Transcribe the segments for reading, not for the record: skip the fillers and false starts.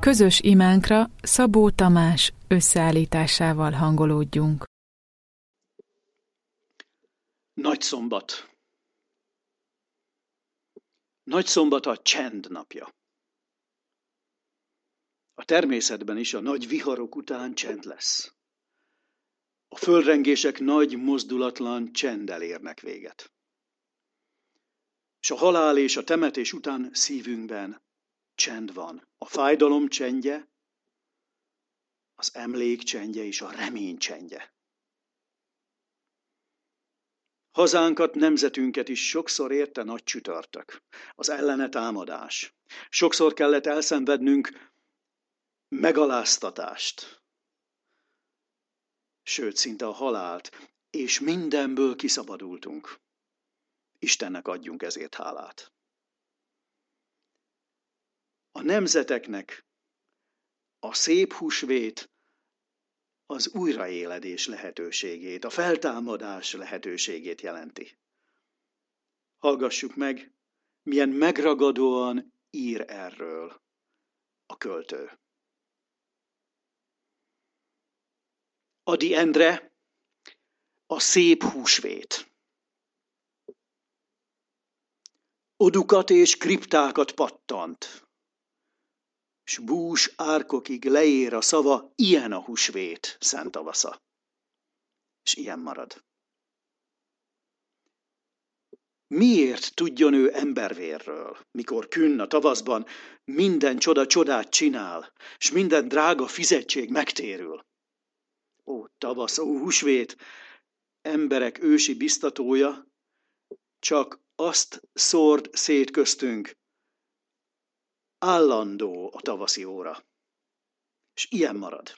Közös imánkra Szabó Tamás összeállításával hangolódjunk. Nagyszombat. Nagyszombat a csend napja. A természetben is a nagy viharok után csend lesz. A földrengések nagy, mozdulatlan csenddel érnek véget. És a halál és a temetés után szívünkben csend van. A fájdalom csendje, az emlék csendje és a remény csendje. Hazánkat, nemzetünket is sokszor érte nagy csütörtök, az ellene támadás. Sokszor kellett elszenvednünk megaláztatást, sőt, szinte a halált, és mindenből kiszabadultunk. Istennek adjunk ezért hálát. A nemzeteknek a szép húsvét az újraéledés lehetőségét, a feltámadás lehetőségét jelenti. Hallgassuk meg, milyen megragadóan ír erről a költő. Ady Endre, a szép húsvét. Odukat és kriptákat pattant, s bús árkokig leér a szava, ilyen a húsvét, szent tavasza. És ilyen marad. Miért tudjon ő embervérről, mikor künn a tavaszban minden csoda csodát csinál, s minden drága fizetség megtérül? Ó, tavasz, ó, húsvét, emberek ősi biztatója, csak azt szórd szét köztünk, állandó a tavaszi óra. És ilyen marad.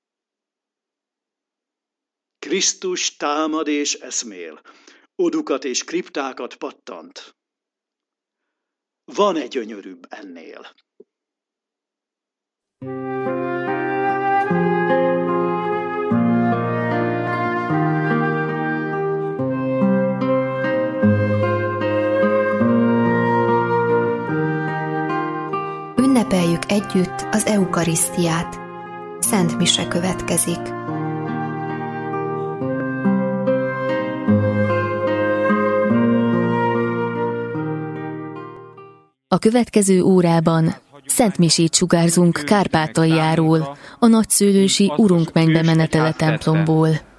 Krisztus támad és eszmél, odukat és kriptákat pattant. Van-e gyönyörűbb ennél? Ünnepeljük együtt az eukarisztiát. Szent mise következik. A következő órában szent misét sugárzunk Kárpátaljáról, a nagyszőlősi Urunk mennybe menetele templomból.